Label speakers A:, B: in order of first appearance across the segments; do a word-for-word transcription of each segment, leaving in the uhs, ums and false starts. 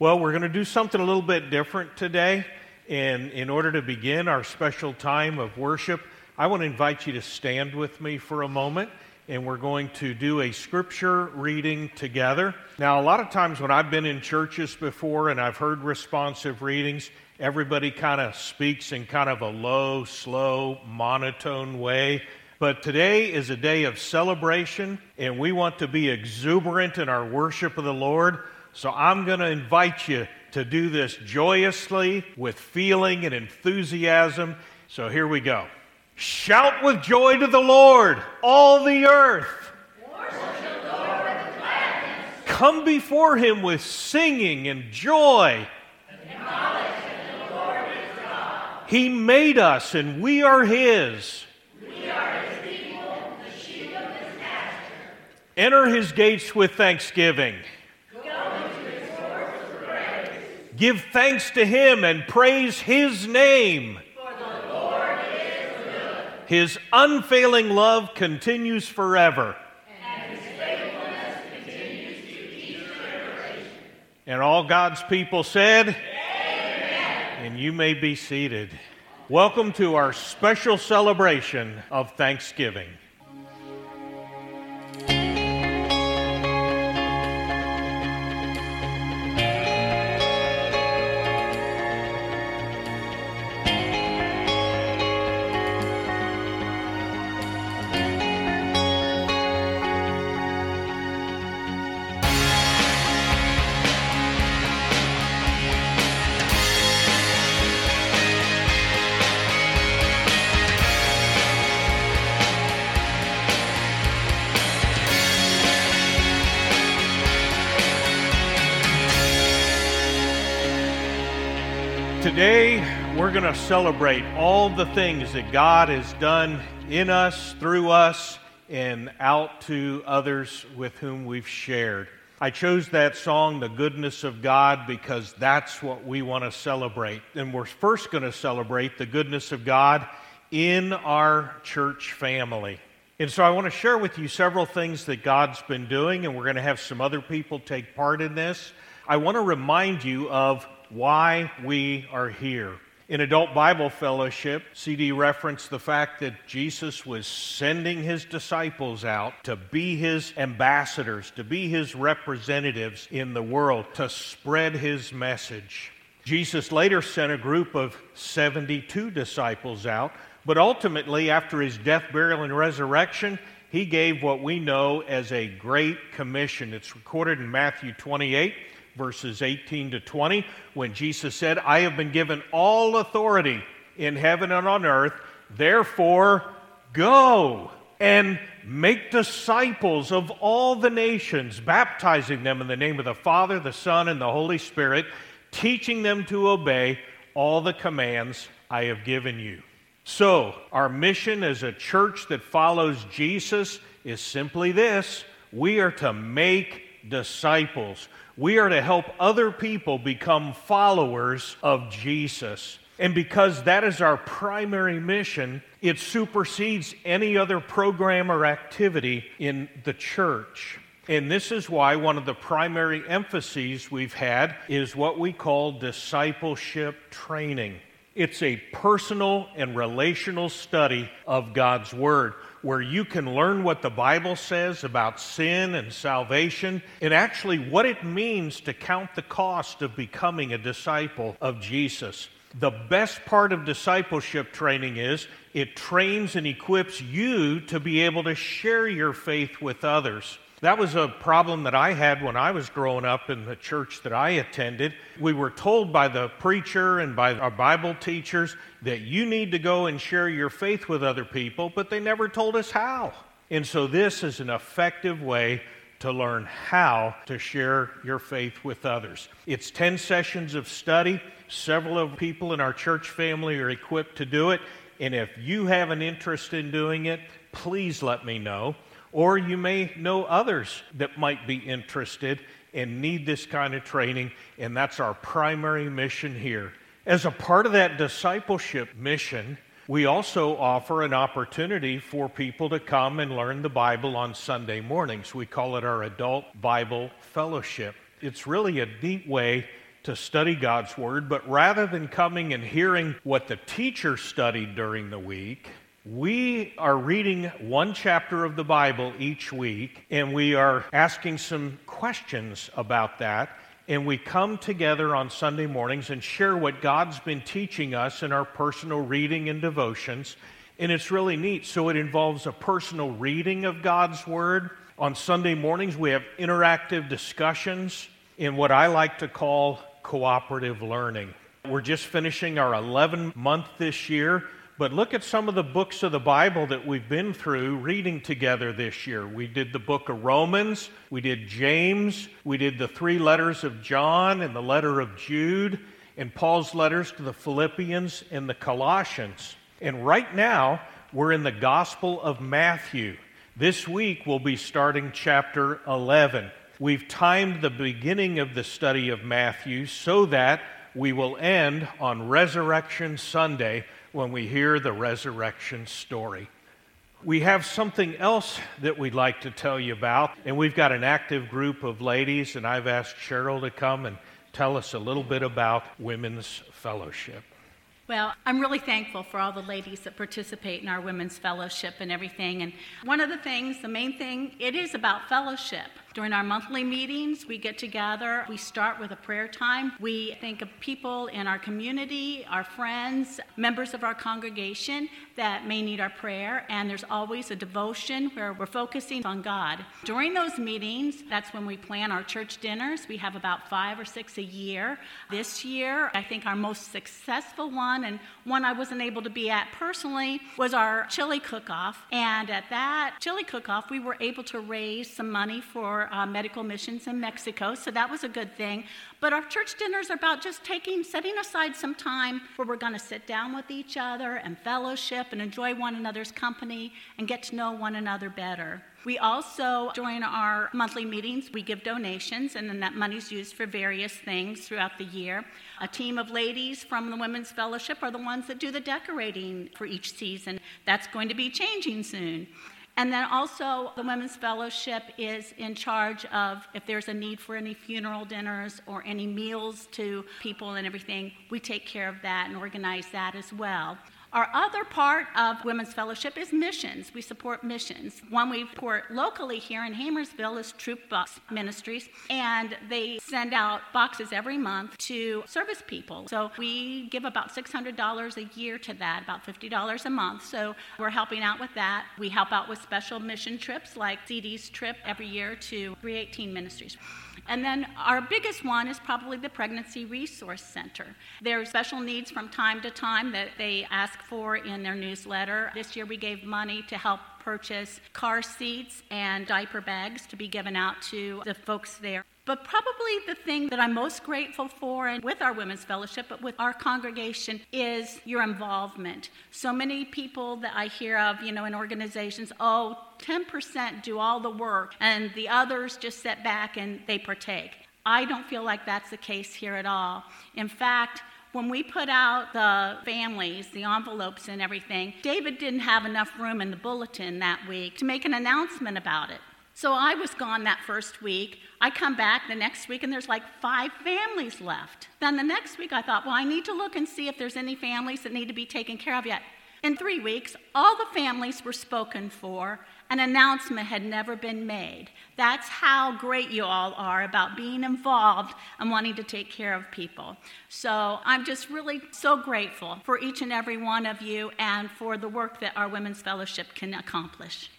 A: Well, we're going to do something a little bit different today. And in order to begin our special time of worship, I want to invite you to stand with me for a moment. And we're going to do a scripture reading together. Now, a lot of times when I've been in churches before and I've heard responsive readings, everybody kind of speaks in kind of a low, slow, monotone way. But today is a day of celebration, and we want to be exuberant in our worship of the Lord. So I'm going to invite you to do this joyously, with feeling and enthusiasm. So here we go. Shout with joy to the Lord, all the earth.
B: Worship the Lord with gladness.
A: Come before Him with singing and joy.
B: Acknowledge that the Lord is God.
A: He made us, and we are His.
B: We are His people, the sheep of His pasture.
A: Enter His gates with thanksgiving. Give thanks to Him and praise His name.
B: For the Lord is good.
A: His unfailing love continues forever.
B: And His faithfulness continues to each generation.
A: And all God's people said,
B: Amen.
A: And you may be seated. Welcome to our special celebration of Thanksgiving. Today, we're going to celebrate all the things that God has done in us, through us, and out to others with whom we've shared. I chose that song, The Goodness of God, because that's what we want to celebrate. And we're first going to celebrate the goodness of God in our church family. And so I want to share with you several things that God's been doing, and we're going to have some other people take part in this. I want to remind you of why we are here. In Adult Bible Fellowship, C D referenced the fact that Jesus was sending His disciples out to be His ambassadors, to be His representatives in the world, to spread His message. Jesus later sent a group of seventy-two disciples out, but ultimately, after His death, burial, and resurrection, He gave what we know as a Great Commission. It's recorded in Matthew twenty-eight, verses eighteen to twenty, when Jesus said, I have been given all authority in heaven and on earth, therefore go and make disciples of all the nations, baptizing them in the name of the Father, the Son, and the Holy Spirit, teaching them to obey all the commands I have given you. So, our mission as a church that follows Jesus is simply this: we are to make disciples. We are to help other people become followers of Jesus. And because that is our primary mission, it supersedes any other program or activity in the church. And this is why one of the primary emphases we've had is what we call discipleship training. It's a personal and relational study of God's Word, where you can learn what the Bible says about sin and salvation, and actually what it means to count the cost of becoming a disciple of Jesus. The best part of discipleship training is it trains and equips you to be able to share your faith with others. That was a problem that I had when I was growing up in the church that I attended. We were told by the preacher and by our Bible teachers that you need to go and share your faith with other people, but they never told us how. And so this is an effective way to learn how to share your faith with others. It's ten sessions of study. Several of people in our church family are equipped to do it. And if you have an interest in doing it, please let me know. Or you may know others that might be interested and need this kind of training, and that's our primary mission here. As a part of that discipleship mission, we also offer an opportunity for people to come and learn the Bible on Sunday mornings. We call it our Adult Bible Fellowship. It's really a neat way to study God's Word, but rather than coming and hearing what the teacher studied during the week, we are reading one chapter of the Bible each week, and we are asking some questions about that. And we come together on Sunday mornings and share what God's been teaching us in our personal reading and devotions. And it's really neat. So it involves a personal reading of God's Word. On Sunday mornings, we have interactive discussions in what I like to call cooperative learning. We're just finishing our eleventh month this year. But look at some of the books of the Bible that we've been through reading together this year. We did the book of Romans, we did James, we did the three letters of John and the letter of Jude, and Paul's letters to the Philippians and the Colossians. And right now, we're in the Gospel of Matthew. This week, we'll be starting chapter eleven. We've timed the beginning of the study of Matthew so that we will end on Resurrection Sunday, when we hear the resurrection story. We have something else that we'd like to tell you about, and we've got an active group of ladies, and I've asked Cheryl to come and tell us a little bit about Women's Fellowship.
C: Well, I'm really thankful for all the ladies that participate in our Women's Fellowship and everything. And one of the things, the main thing, it is about fellowship. During our monthly meetings, we get together. We start with a prayer time. We think of people in our community, our friends, members of our congregation that may need our prayer. And there's always a devotion where we're focusing on God. During those meetings, that's when we plan our church dinners. We have about five or six a year. This year, I think our most successful one, and one I wasn't able to be at personally, was our chili cook-off. And at that chili cook-off, we were able to raise some money for Uh, medical missions in Mexico, so that was a good thing. But our church dinners are about just taking, setting aside some time where we're going to sit down with each other and fellowship and enjoy one another's company and get to know one another better. We also, during our monthly meetings, we give donations, and then that money's used for various things throughout the year. A team of ladies from the Women's Fellowship are the ones that do the decorating for each season. That's going to be changing soon. And then also, the Women's Fellowship is in charge of if there's a need for any funeral dinners or any meals to people and everything, we take care of that and organize that as well. Our other part of Women's Fellowship is missions. We support missions. One we support locally here in Hamersville is Troop Bus Ministries, and they send out boxes every month to service people. So we give about six hundred dollars a year to that, about fifty dollars a month. So we're helping out with that. We help out with special mission trips like C D's trip every year to three eighteen Ministries. And then our biggest one is probably the Pregnancy Resource Center. There are special needs from time to time that they ask for in their newsletter. This year we gave money to help purchase car seats and diaper bags to be given out to the folks there. But probably the thing that I'm most grateful for, and with our Women's Fellowship, but with our congregation, is your involvement. So many people that I hear of, you know, in organizations, oh, ten percent do all the work, and the others just sit back and they partake. I don't feel like that's the case here at all. In fact, when we put out the families, the envelopes and everything, David didn't have enough room in the bulletin that week to make an announcement about it. So I was gone that first week. I come back the next week, and there's like five families left. Then the next week, I thought, well, I need to look and see if there's any families that need to be taken care of yet. In three weeks, all the families were spoken for. An announcement had never been made. That's how great you all are about being involved and wanting to take care of people. So I'm just really so grateful for each and every one of you and for the work that our Women's Fellowship can accomplish.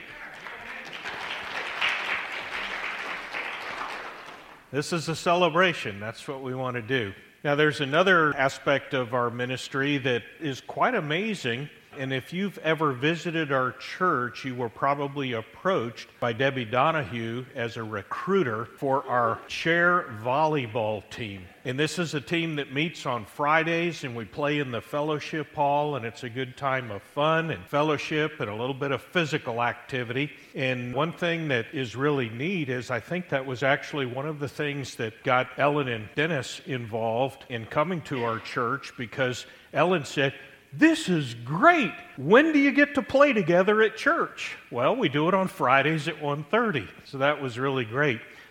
A: This is a celebration. That's what we want to do. Now, there's another aspect of our ministry that is quite amazing. And if you've ever visited our church, you were probably approached by Debbie Donahue as a recruiter for our chair volleyball team. And this is a team that meets on Fridays, and we play in the fellowship hall, and it's a good time of fun and fellowship and a little bit of physical activity. And one thing that is really neat is I think that was actually one of the things that got Ellen and Dennis involved in coming to our church, because Ellen said, "This is great. When do you get to play together at church?" Well, we do it on Fridays at one thirty. So that was really great.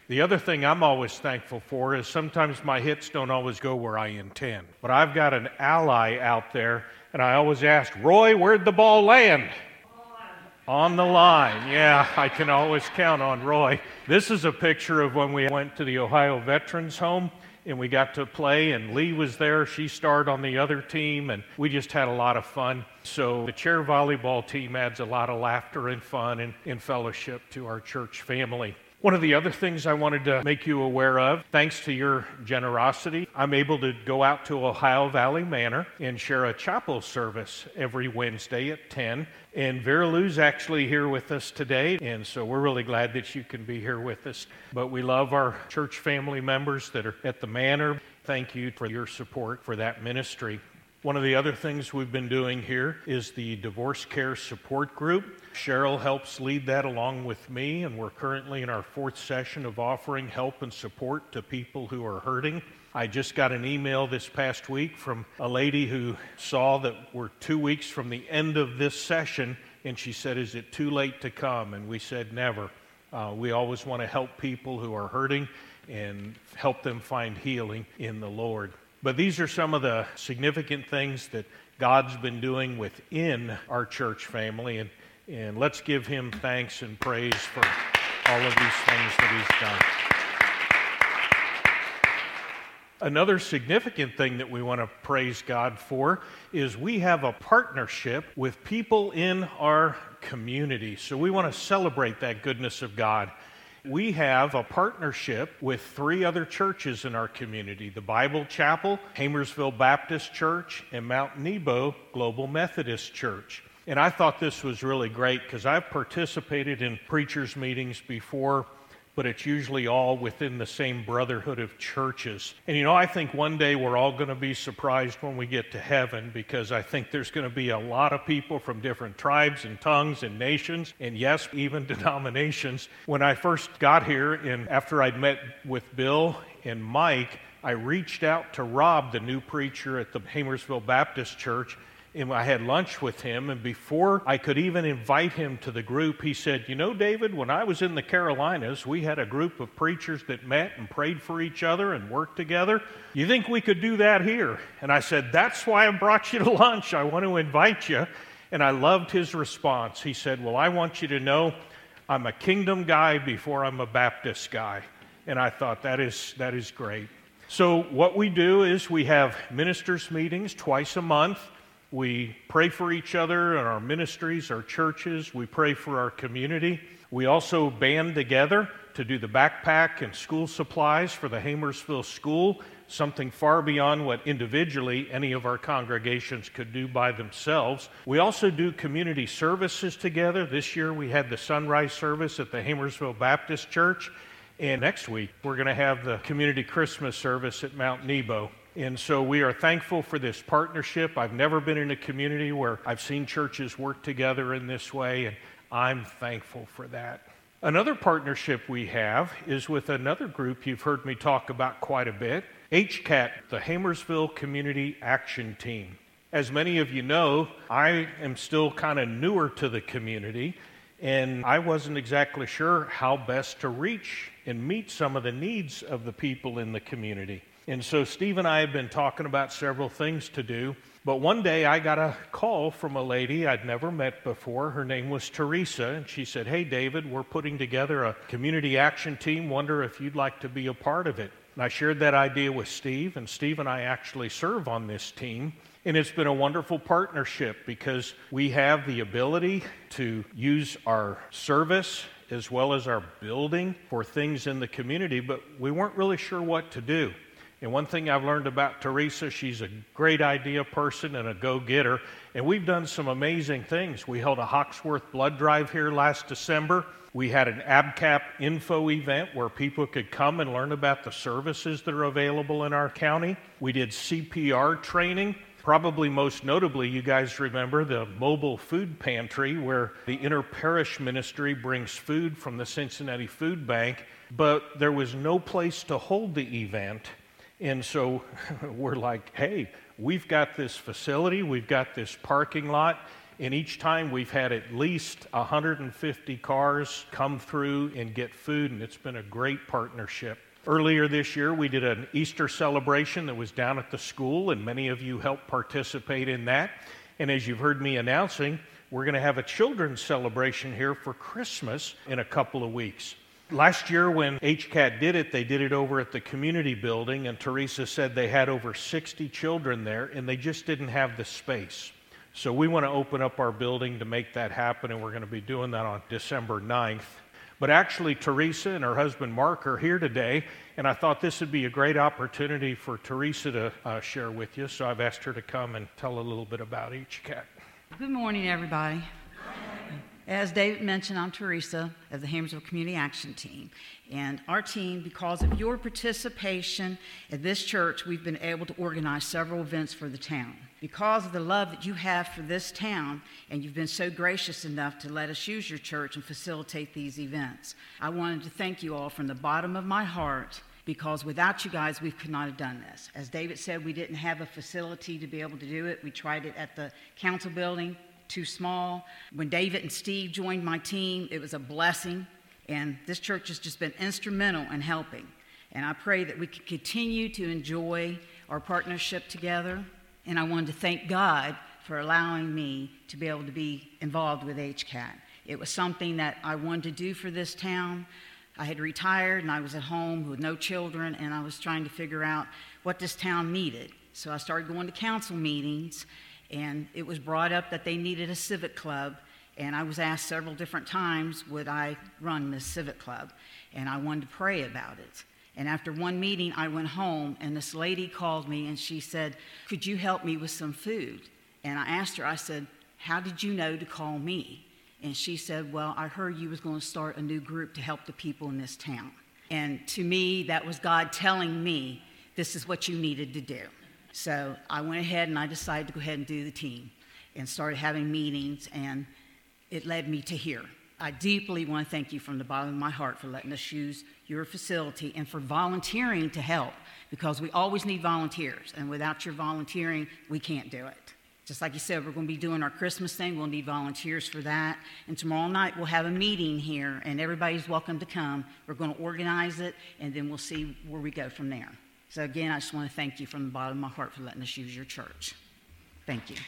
A: The other thing I'm always thankful for is sometimes my hits don't always go where I intend. But I've got an ally out there, and I always ask, Roy, where'd the ball land? On the line. Yeah, I can always count on Roy. This is a picture of when we went to the Ohio Veterans Home, and we got to play, and Lee was there. She starred on the other team, and we just had a lot of fun. So the chair volleyball team adds a lot of laughter and fun and, and fellowship to our church family. One of the other things I wanted to make you aware of, thanks to your generosity, I'm able to go out to Ohio Valley Manor and share a chapel service every Wednesday at ten. And Vera Lou's actually here with us today, and so we're really glad that you can be here with us. But we love our church family members that are at the Manor. Thank you for your support for that ministry. One of the other things we've been doing here is the Divorce Care Support Group. Cheryl helps lead that along with me, and we're currently in our fourth session of offering help and support to people who are hurting. I just got an email this past week from a lady who saw that we're two weeks from the end of this session, and she said, is it too late to come? And we said, never. Uh, we always want to help people who are hurting and help them find healing in the Lord. But these are some of the significant things that God's been doing within our church family, and, and let's give him thanks and praise for all of these things that he's done. Another significant thing that we want to praise God for is we have a partnership with people in our community. So we want to celebrate that goodness of God. We have a partnership with three other churches in our community, the Bible Chapel, Hamersville Baptist Church, and Mount Nebo Global Methodist Church. And I thought this was really great because I've participated in preachers' meetings before, but it's usually all within the same brotherhood of churches. And you know, I think one day we're all going to be surprised when we get to heaven, because I think there's going to be a lot of people from different tribes and tongues and nations, and yes, even denominations. When I first got here, and after I'd met with Bill and Mike, I reached out to Rob, the new preacher at the Hamersville Baptist Church, and I had lunch with him, and before I could even invite him to the group, he said, you know, David, when I was in the Carolinas, we had a group of preachers that met and prayed for each other and worked together. You think we could do that here? And I said, that's why I brought you to lunch. I want to invite you. And I loved his response. He said, well, I want you to know I'm a kingdom guy before I'm a Baptist guy. And I thought, that is that is great. So what we do is we have ministers' meetings twice a month. We pray for each other and our ministries, our churches. We pray for our community. We also band together to do the backpack and school supplies for the Hamersville School, something far beyond what individually any of our congregations could do by themselves. We also do community services together. This year we had the sunrise service at the Hamersville Baptist Church, and next week we're going to have the community Christmas service at Mount Nebo. And so we are thankful for this partnership. I've never been in a community where I've seen churches work together in this way, and I'm thankful for that. Another partnership we have is with another group you've heard me talk about quite a bit, H C A T, the Hamersville Community Action Team. As many of you know, I am still kind of newer to the community, and I wasn't exactly sure how best to reach and meet some of the needs of the people in the community. And so Steve and I have been talking about several things to do, but one day I got a call from a lady I'd never met before. Her name was Teresa, and she said, hey, David, we're putting together a community action team. Wonder if you'd like to be a part of it. And I shared that idea with Steve, and Steve and I actually serve on this team. And it's been a wonderful partnership because we have the ability to use our service as well as our building for things in the community, but we weren't really sure what to do. And one thing I've learned about Teresa, she's a great idea person and a go-getter. And we've done some amazing things. We held a Hawksworth blood drive here last December. We had an A B C A P info event where people could come and learn about the services that are available in our county. We did C P R training. Probably most notably, you guys remember the mobile food pantry where the inter-parish ministry brings food from the Cincinnati Food Bank, but there was no place to hold the event. And so we're like, hey, we've got this facility, we've got this parking lot, And each time we've had at least one hundred fifty cars come through and get food, and it's been a great partnership. Earlier this year, we did an Easter celebration that was down at the school, and many of you helped participate in that. And as you've heard me announcing, we're going to have a children's celebration here for Christmas in a couple of weeks. Last year when H C A T did it, they did it over at the community building, and Teresa said they had over sixty children there, and they just didn't have the space. So we want to open up our building to make that happen, and we're going to be doing that on December ninth. But actually, Teresa and her husband Mark are here today, and I thought this would be a great opportunity for Teresa to uh, share with you, so I've asked her to come and tell a little bit about H C A T.
D: Good morning, everybody. As David mentioned, I'm Teresa of the Hamersville Community Action Team. And our team, because of your participation at this church, we've been able to organize several events for the town. Because of the love that you have for this town, and you've been so gracious enough to let us use your church and facilitate these events, I wanted to thank you all from the bottom of my heart, because without you guys, we could not have done this. As David said, we didn't have a facility to be able to do it. We tried it at the council building. Too small. When David and Steve joined my team, it was a blessing, and this church has just been instrumental in helping. And I pray that we can continue to enjoy our partnership together, and I wanted to thank God for allowing me to be able to be involved with H C A T. It was something that I wanted to do for this town. I had retired, and I was at home with no children, and I was trying to figure out what this town needed. So I started going to council meetings, and it was brought up that they needed a civic club, and I was asked several different times, would I run this civic club? And I wanted to pray about it. And after one meeting, I went home, and this lady called me, and she said, could you help me with some food? And I asked her, I said, how did you know to call me? And she said, well, I heard you was going to start a new group to help the people in this town. And to me, that was God telling me, this is what you needed to do. So I went ahead and I decided to go ahead and do the team and started having meetings, and it led me to here. I deeply want to thank you from the bottom of my heart for letting us use your facility and for volunteering to help, because we always need volunteers, and without your volunteering, we can't do it. Just like you said, we're going to be doing our Christmas thing. We'll need volunteers for that. And tomorrow night, we'll have a meeting here, and everybody's welcome to come. We're going to organize it, and then we'll see where we go from there. So again, I just want to thank you from the bottom of my heart for letting us use your church. Thank you.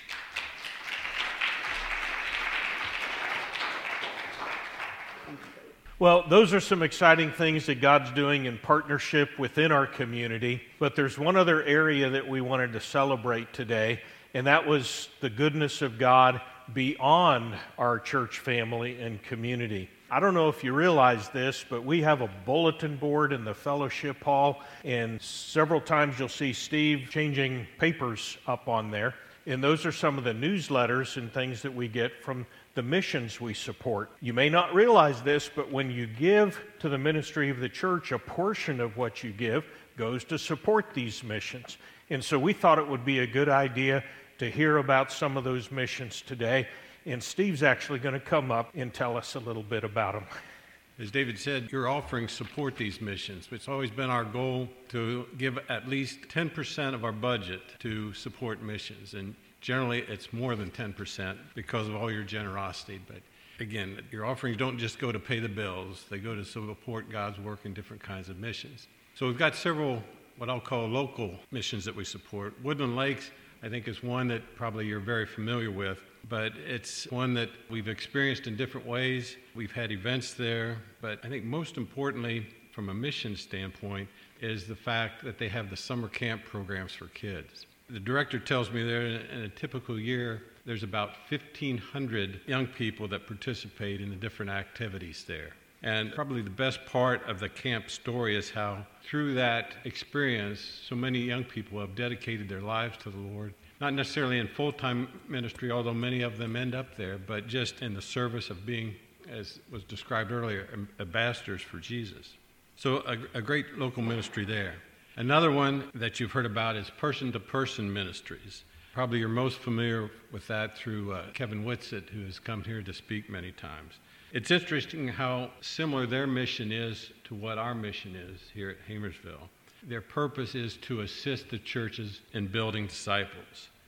A: Well, those are some exciting things that God's doing in partnership within our community. But there's one other area that we wanted to celebrate today, and that was the goodness of God beyond our church family and community. I don't know if you realize this, but we have a bulletin board in the fellowship hall, and several times you'll see Steve changing papers up on there. And those are some of the newsletters and things that we get from the missions we support. You may not realize this, but when you give to the ministry of the church, a portion of what you give goes to support these missions. And so we thought it would be a good idea to hear about some of those missions today. And Steve's actually going to come up and tell us a little bit about them.
E: As David said, your offerings support these missions. It's always been our goal to give at least ten percent of our budget to support missions. And generally, it's more than ten percent because of all your generosity. But again, your offerings don't just go to pay the bills. They go to support God's work in different kinds of missions. So we've got several what I'll call local missions that we support. Woodland Lakes, I think, is one that probably you're very familiar with, but it's one that we've experienced in different ways. We've had events there, but I think most importantly, from a mission standpoint, is the fact that they have the summer camp programs for kids. The director tells me there in a typical year, there's about fifteen hundred young people that participate in the different activities there. And probably the best part of the camp story is how through that experience, so many young people have dedicated their lives to the Lord, not necessarily in full-time ministry, although many of them end up there, but just in the service of being, as was described earlier, ambassadors for Jesus. So a, a great local ministry there. Another one that you've heard about is person-to-person ministries. Probably you're most familiar with that through uh, Kevin Whitsitt, who has come here to speak many times. It's interesting how similar their mission is to what our mission is here at Hamersville. Their purpose is to assist the churches in building disciples.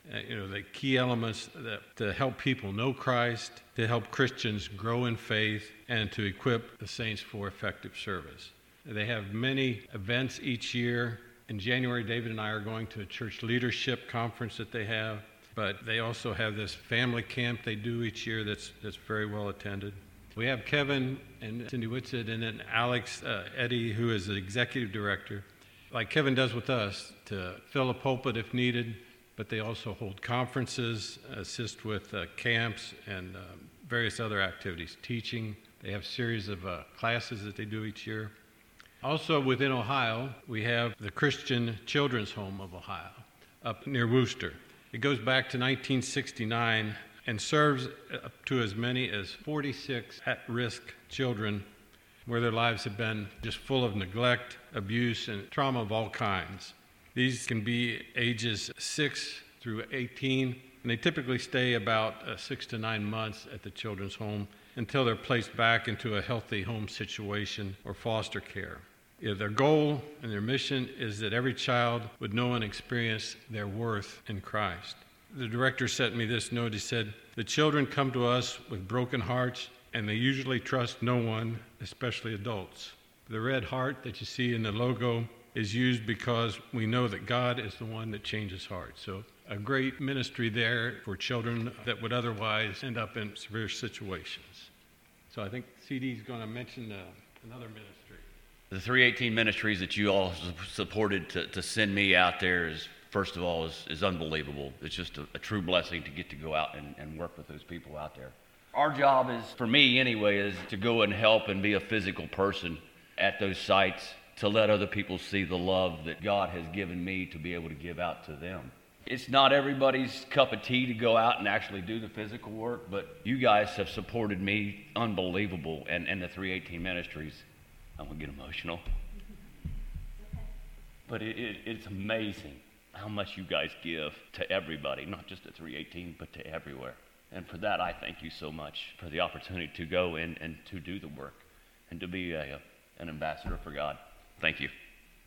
E: uh, you know, the key elements that, to help people know Christ, to help Christians grow in faith, and to equip the saints for effective service. They have many events each year. In January, David and I are going to a church leadership conference that they have, but they also have this family camp they do each year that's, that's very well attended. We have Kevin and Cindy Whitsett, and then Alex uh, Eddy, who is the executive director, like Kevin does with us, to fill a pulpit if needed, but they also hold conferences, assist with uh, camps and uh, various other activities, teaching. They have a series of uh, classes that they do each year. Also within Ohio, we have the Christian Children's Home of Ohio up near Worcester. It goes back to nineteen sixty-nine and serves up to as many as forty-six at-risk children where their lives have been just full of neglect, abuse, and trauma of all kinds. These can be ages six through eighteen, and they typically stay about uh, six to nine months at the children's home until they're placed back into a healthy home situation or foster care. Yeah, their goal and their mission is that every child would know and experience their worth in Christ. The director sent me this note. He said, "The children come to us with broken hearts, and they usually trust no one, especially adults. The red heart that you see in the logo is used because we know that God is the one that changes hearts." So a great ministry there for children that would otherwise end up in severe situations. So I think C D is going to mention uh, another ministry.
F: The three eighteen ministries that you all supported to, to send me out there is, first of all, is, is unbelievable. It's just a, a true blessing to get to go out and, and work with those people out there. Our job is, for me anyway, is to go and help and be a physical person at those sites to let other people see the love that God has given me to be able to give out to them. It's not everybody's cup of tea to go out and actually do the physical work, but you guys have supported me unbelievable, and, and the three eighteen ministries. I'm going to get emotional. But it, it, it's amazing how much you guys give to everybody, not just at three eighteen, but to everywhere. And for that, I thank you so much for the opportunity to go in and to do the work and to be a, a, an ambassador for God. Thank you.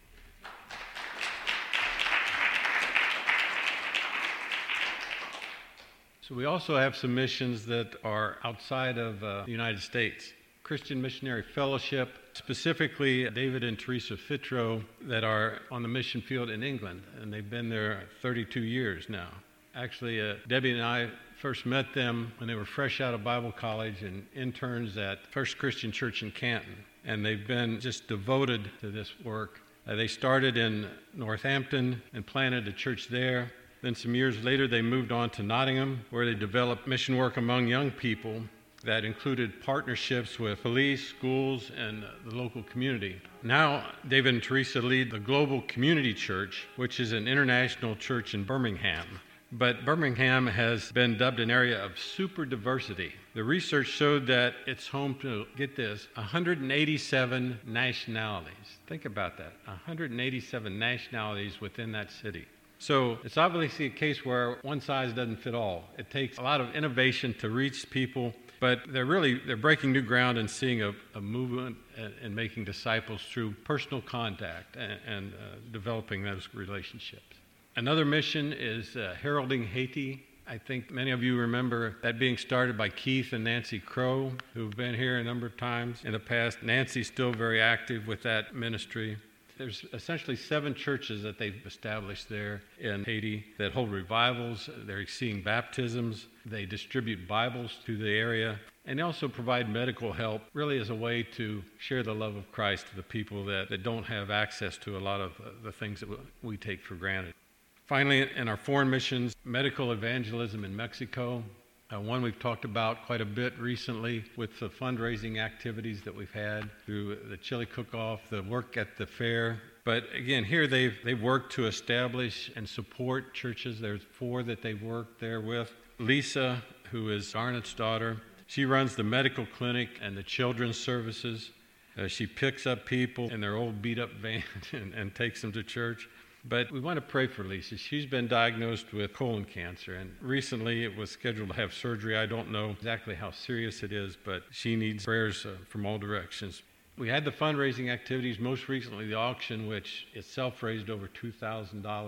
E: So we also have some missions that are outside of uh, the United States. Christian Missionary Fellowship, specifically David and Teresa Fitro, that are on the mission field in England, and they've been there thirty-two years now. Actually, uh, Debbie and I first met them when they were fresh out of Bible college and interns at First Christian Church in Canton, and they've been just devoted to this work. Uh, they started in Northampton and planted a church there. Then some years later, they moved on to Nottingham, where they developed mission work among young people that included partnerships with police, schools, and the local community. Now, David and Teresa lead the Global Community Church, which is an international church in Birmingham. But Birmingham has been dubbed an area of super diversity. The research showed that it's home to, get this, one hundred eighty-seven nationalities. Think about that, one hundred eighty-seven nationalities within that city. So it's obviously a case where one size doesn't fit all. It takes a lot of innovation to reach people, but they're really, they're breaking new ground and seeing a, a movement and, and making disciples through personal contact and, and uh, developing those relationships. Another mission is uh, Heralding Haiti. I think many of you remember that being started by Keith and Nancy Crow, who've been here a number of times in the past. Nancy's still very active with that ministry. There's essentially seven churches that they've established there in Haiti that hold revivals. They're seeing baptisms. They distribute Bibles to the area. And they also provide medical help, really as a way to share the love of Christ to the people that, that don't have access to a lot of uh, the things that we take for granted. Finally, in our foreign missions, medical evangelism in Mexico. Uh, one we've talked about quite a bit recently with the fundraising activities that we've had through the chili cook-off, the work at the fair. But again, here they've, they've worked to establish and support churches. There's four that they've worked there with. Lisa, who is Garnett's daughter, she runs the medical clinic and the children's services. Uh, she picks up people in their old beat-up van and, and takes them to church. But we want to pray for Lisa. She's been diagnosed with colon cancer, and recently it was scheduled to have surgery. I don't know exactly how serious it is, but she needs prayers uh, from all directions. We had the fundraising activities, most recently the auction, which itself raised over two thousand dollars.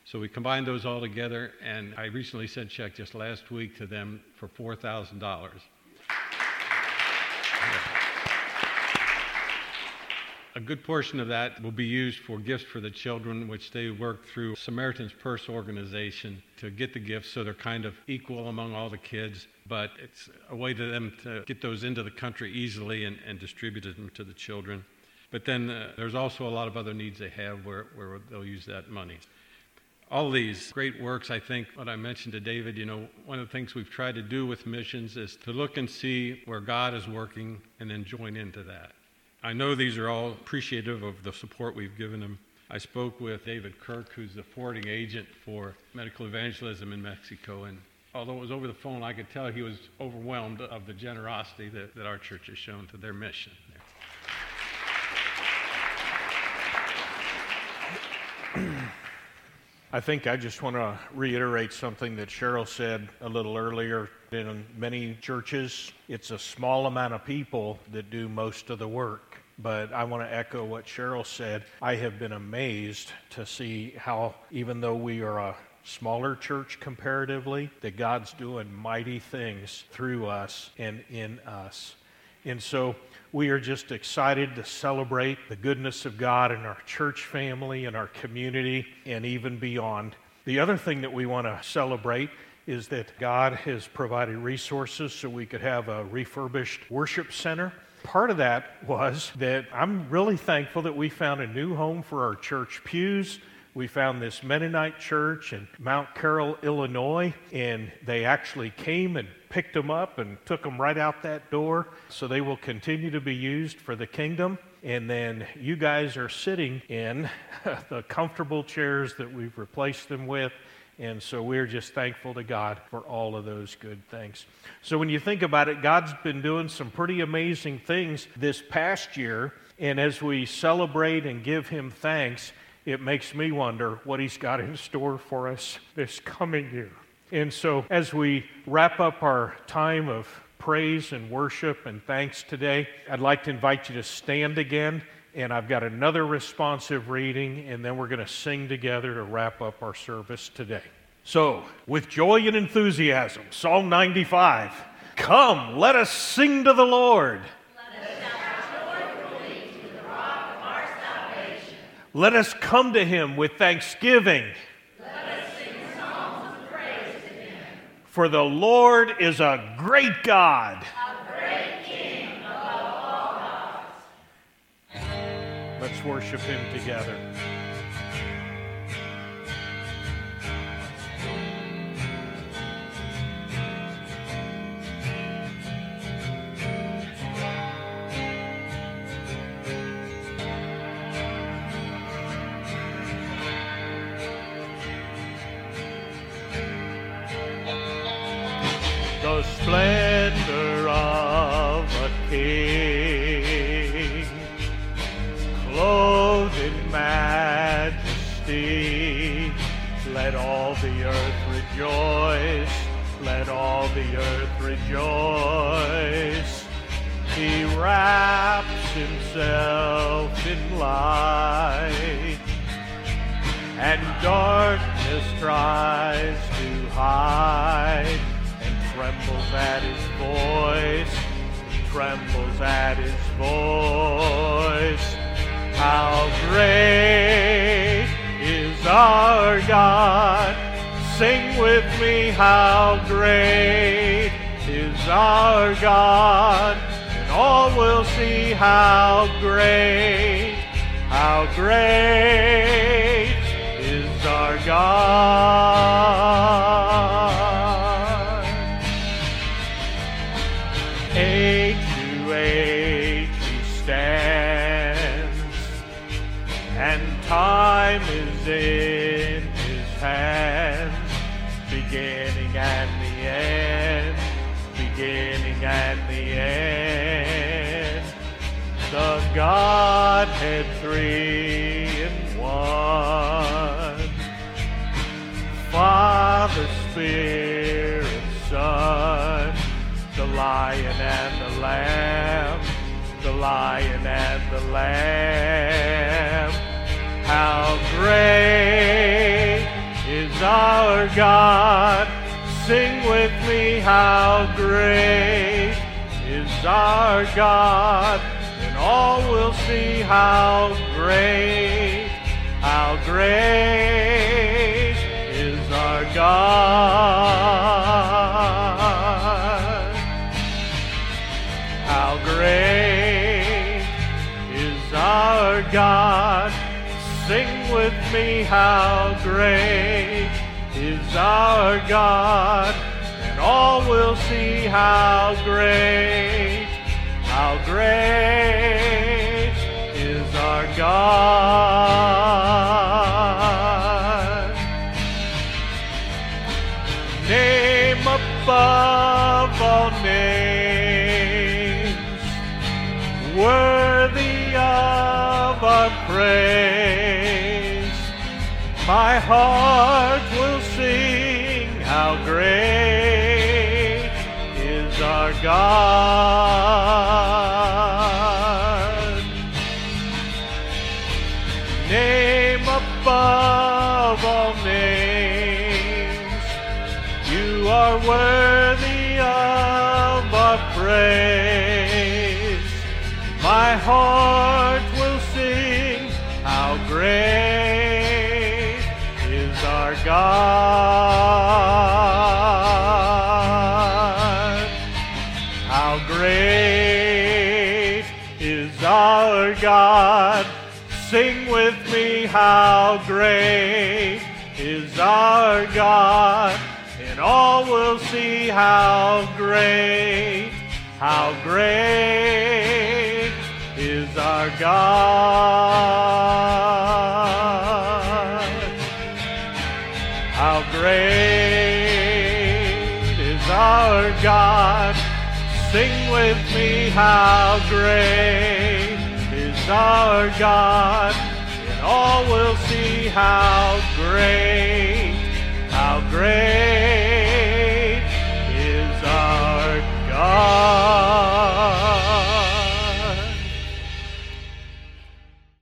E: So we combined those all together, and I recently sent a check just last week to them for four thousand dollars. A good portion of that will be used for gifts for the children, which they work through Samaritan's Purse organization to get the gifts so they're kind of equal among all the kids. But it's a way to them to get those into the country easily and, and distribute them to the children. But then uh, there's also a lot of other needs they have where, where they'll use that money. All these great works, I think, what I mentioned to David, you know, one of the things we've tried to do with missions is to look and see where God is working and then join into that. I know these are all appreciative of the support we've given them. I spoke with David Kirk, who's the forwarding agent for medical evangelism in Mexico, and although it was over the phone, I could tell he was overwhelmed of the generosity that, that our church has shown to their mission.
A: I think I just want to reiterate something that Cheryl said a little earlier. In many churches, it's a small amount of people that do most of the work. But I want to echo what Cheryl said. I have been amazed to see how, even though we are a smaller church comparatively, that God's doing mighty things through us and in us. And so we are just excited to celebrate the goodness of God in our church family, in our community, and even beyond. The other thing that we want to celebrate is that God has provided resources so we could have a refurbished worship center. Part of that was that I'm really thankful that we found a new home for our church pews. We found this Mennonite church in Mount Carroll, Illinois, and they actually came and picked them up and took them right out that door. So they will continue to be used for the kingdom. And then you guys are sitting in the comfortable chairs that we've replaced them with. And so we're just thankful to God for all of those good things. So when you think about it, God's been doing some pretty amazing things this past year. And as we celebrate and give Him thanks, it makes me wonder what He's got in store for us this coming year. And so as we wrap up our time of praise and worship and thanks today, I'd like to invite you to stand again. And I've got another responsive reading, and then we're going to sing together to wrap up our service today. So, with joy and enthusiasm, Psalm ninety-five, come, let us sing to the Lord.
B: Let us shout joyfully to the rock of our salvation.
A: Let us come to Him with thanksgiving.
B: Let us sing songs of praise to Him.
A: For the Lord is a great God.
B: A great King above all gods.
A: Let's worship Him together. The splendor of a king, clothed in majesty. Let all the earth rejoice, let all the earth rejoice. He wraps Himself in light, and darkness tries to hide. Trembles at His voice, trembles at His voice. How great is our God! Sing with me, how great is our God! And all will see how great, how great is our God! Age to age He stands, and time is in His hands, beginning and the end, beginning and the end. The Godhead three in one, Father, Spirit, Son, the Lion and the Lamb, the Lion and the Lamb. How great is our God. Sing with me, how great is our God. And all will see how great, how great is our God. How great is our God. Sing with me, how great is our God. And all will see how great, how great is our God. Name above all names, worthy of our praise. My heart will sing, how great is our God. Name above all names, you are worthy of our praise. My heart will sing, how great is our God. How great is our God. Sing with me, how great is our God. And all will see how great, how great is our God. How great is our God. Sing with me, how great is our God. And all will see how great